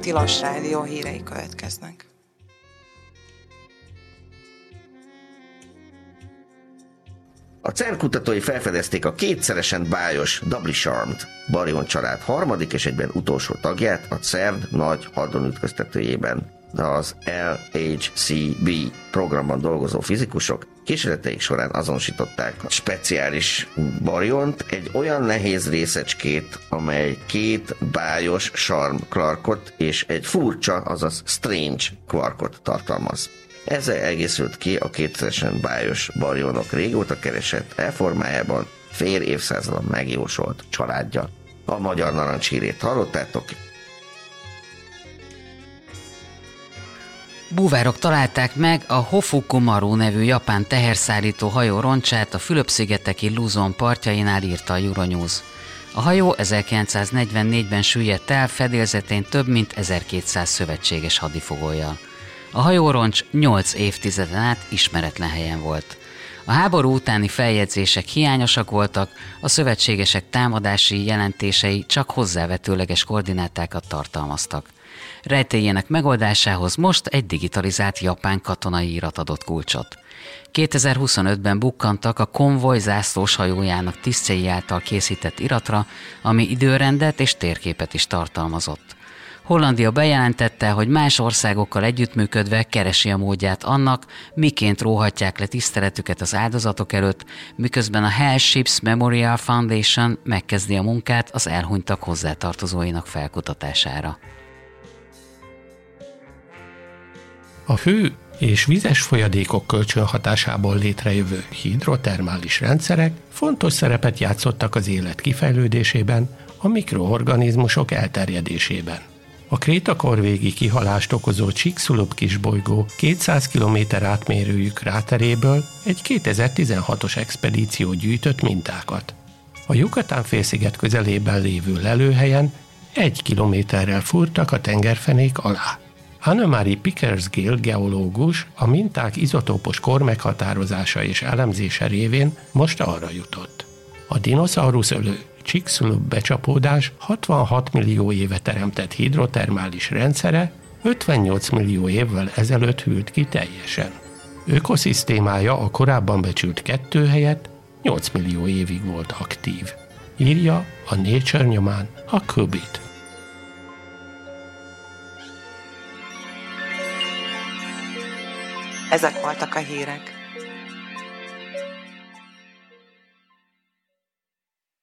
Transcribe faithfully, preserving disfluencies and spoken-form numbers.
Tilos Rádió hírei következnek. A cern kutatói felfedezték a kétszeresen bájos Doubly Charmed baryon család harmadik és egyben utolsó tagját a cern nagy hadronütköztetőjében. Az el há cé bé programban dolgozó fizikusok kísérleteik során azonosították a speciális baryont, egy olyan nehéz részecskét, amely két bájos Charm kvarkot és egy furcsa, azaz strange kvarkot tartalmaz. Ezzel egészült ki a kétszeresen bájos barionok régóta keresett e-formájában fél évszázadon megjósolt családja. A magyar narancshírét hallottátok. Búvárok találták meg a Hofuku Maru nevű japán teherszállító hajó roncsát a Fülöp-szigeteki Luzon partjainál, írta a Euronews. A hajó ezerkilencszáznegyvennégyben süllyedt el, fedélzetén több mint ezerkétszáz szövetséges hadifogolyjal. A hajóroncs nyolc évtizeden át ismeretlen helyen volt. A háború utáni feljegyzések hiányosak voltak, a szövetségesek támadási jelentései csak hozzávetőleges koordinátákat tartalmaztak. Rejtélyének megoldásához most egy digitalizált japán katonai irat adott kulcsot. kétezer-huszonötben bukkantak a konvoj zászlós hajójának tisztjei által készített iratra, ami időrendet és térképet is tartalmazott. Hollandia bejelentette, hogy más országokkal együttműködve keresi a módját annak, miként róhatják le tiszteletüket az áldozatok előtt, miközben a Hell Ships Memorial Foundation megkezdi a munkát az elhunytak hozzátartozóinak felkutatására. A hő és vizes folyadékok kölcsönhatásából létrejövő hidrotermális rendszerek fontos szerepet játszottak az élet kifejlődésében, a mikroorganizmusok elterjedésében. A krétakorvégi kihalást okozó Chicxulub kisbolygó kétszáz kilométer átmérőjű kráteréből egy kétezer-tizenhatos expedíció gyűjtött mintákat. A Yucatán-félsziget közelében lévő lelőhelyen egy kilométerrel fúrtak a tengerfenék alá. Anne-Marie Pickersgill geológus a minták izotópos kor meghatározása és elemzése révén most arra jutott. A dinoszaurusz ölő Chicxulub becsapódás hatvanhat millió éve teremtett hidrotermális rendszere ötvennyolc millió évvel ezelőtt hűlt ki teljesen. Ökoszisztémája a korábban becsült kettő helyett nyolc millió évig volt aktív. Írja a Nature nyomán a Kubit. Ezek voltak a hírek.